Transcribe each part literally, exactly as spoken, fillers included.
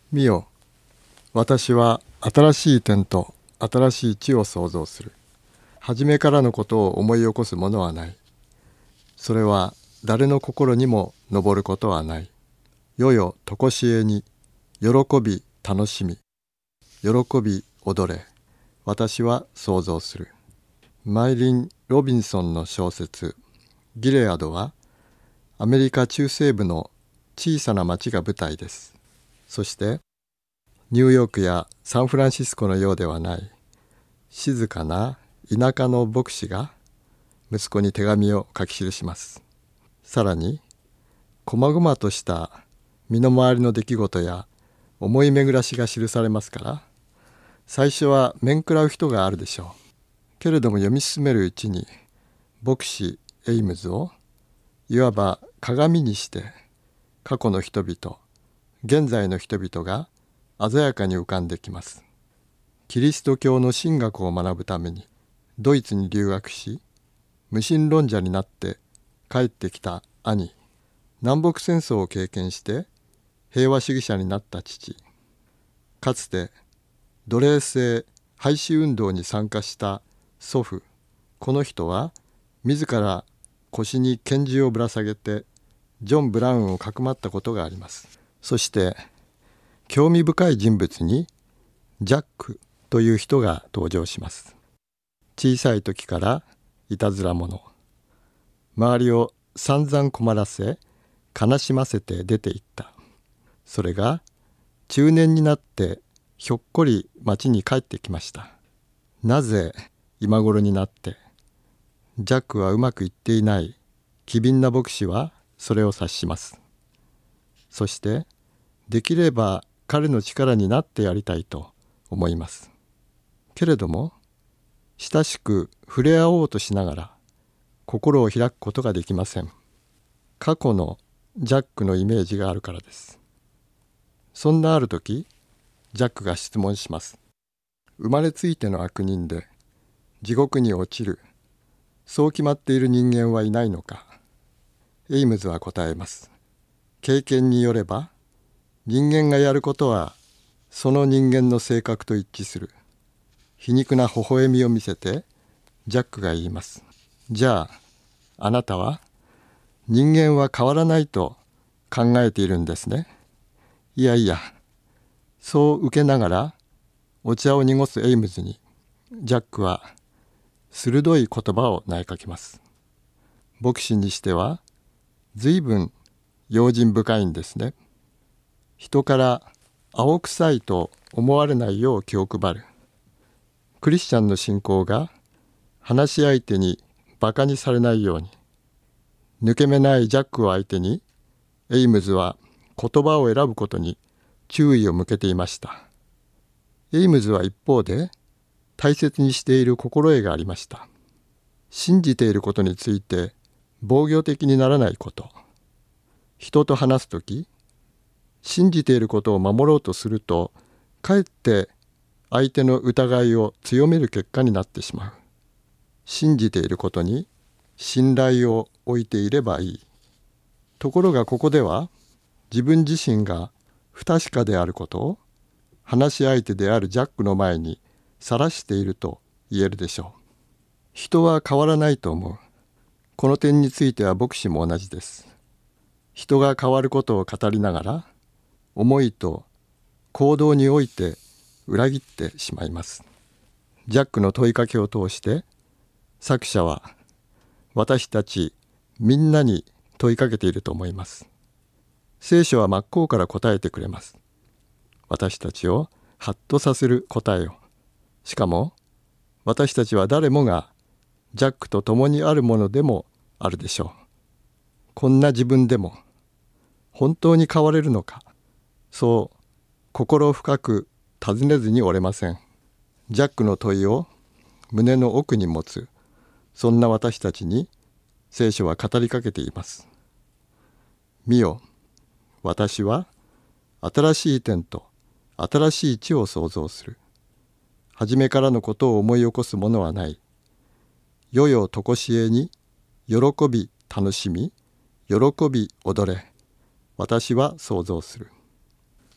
見よ、私は新しい天と新しい地を創造する。初めからのことを思い起こすものはない。それは誰の心にも上ることはない。世よとこしえに、喜び楽しみ、喜び踊れ。私は創造する。マイリン・ロビンソンの小説ギレアドはアメリカ中西部の小さな町が舞台です。そしてニューヨークやサンフランシスコのようではない静かな田舎の牧師が息子に手紙を書き記します。さらに細々とした身の回りの出来事や思い巡らしが記されますから、最初は面食らう人があるでしょう。けれども読み進めるうちに牧師エイムズをいわば鏡にして過去の人々、現在の人々が鮮やかに浮かんできます。キリスト教の神学を学ぶためにドイツに留学し、無神論者になって帰ってきた兄、南北戦争を経験して平和主義者になった父、かつて奴隷制廃止運動に参加した祖父、この人は自ら腰に拳銃をぶら下げてジョン・ブラウンをかくまったことがあります。そして興味深い人物にジャックという人が登場します。小さい時からいたずら者、周りを散々困らせ悲しませて出て行った。それが中年になってひょっこり町に帰ってきました。なぜ今頃になってジャックはうまくいっていない機敏な牧師はそれを察します。そしてできれば彼の力になってやりたいと思います。けれども親しく触れ合おうとしながら心を開くことができません。過去のジャックのイメージがあるからです。そんなある時、ジャックが質問します。生まれついての悪人で地獄に落ちる、そう決まっている人間はいないのか。エイムズは答えます。経験によれば人間がやることはその人間の性格と一致する。皮肉な微笑みを見せてジャックが言います。じゃああなたは人間は変わらないと考えているんですね。いやいや、そう受けながらお茶を濁すエイムズにジャックは鋭い言葉を投げかけます。牧師にしては随分用心深いんですね。人から青臭いと思われないよう気を配る。クリスチャンの信仰が話し相手にバカにされないように、抜け目ないジャックを相手にエイムズは言葉を選ぶことに注意を向けていました。エイムズは一方で大切にしている心得がありました。信じていることについて防御的にならないこと。人と話すとき、信じていることを守ろうとすると、かえって相手の疑いを強める結果になってしまう。信じていることに信頼を置いていればいい。ところがここでは、自分自身が不確かであることを話し相手であるジャックの前に晒していると言えるでしょう。人は変わらないと思う。この点については牧師も同じです。人が変わることを語りながら、思いと行動において裏切ってしまいます。ジャックの問いかけを通して作者は私たちみんなに問いかけていると思います。聖書は真っ向から答えてくれます。私たちをハッとさせる答えを。しかも私たちは誰もがジャックと共にあるものでもあるでしょう。こんな自分でも本当に変われるのか。そう心深く尋ねずにおれません。ジャックの問いを胸の奥に持つ、そんな私たちに聖書は語りかけています。見よ、私は新しい天と新しい地を創造する。初めからのことを思い起こすものはない。世よとこしえに、喜び楽しみ、喜び踊れ。私は創造する。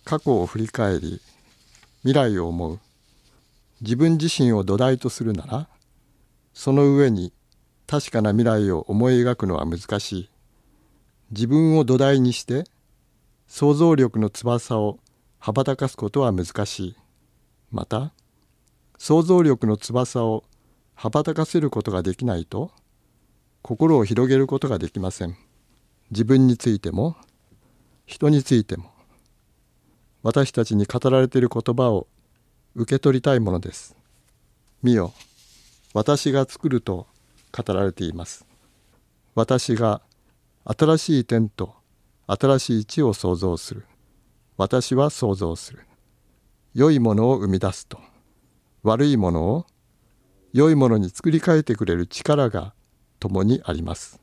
過去を振り返り、未来を思う。自分自身を土台とするなら、その上に確かな未来を思い描くのは難しい。自分を土台にして想像力の翼を羽ばたかすことは難しい。また、想像力の翼を羽ばたかせることができないと、心を広げることができません。自分についても、人についても、私たちに語られている言葉を受け取りたいものです。見よ、私が作ると語られています。私が新しい天と新しい地を創造する。私は創造する。良いものを生み出すと、悪いものを良いものに作り変えてくれる力が共にあります。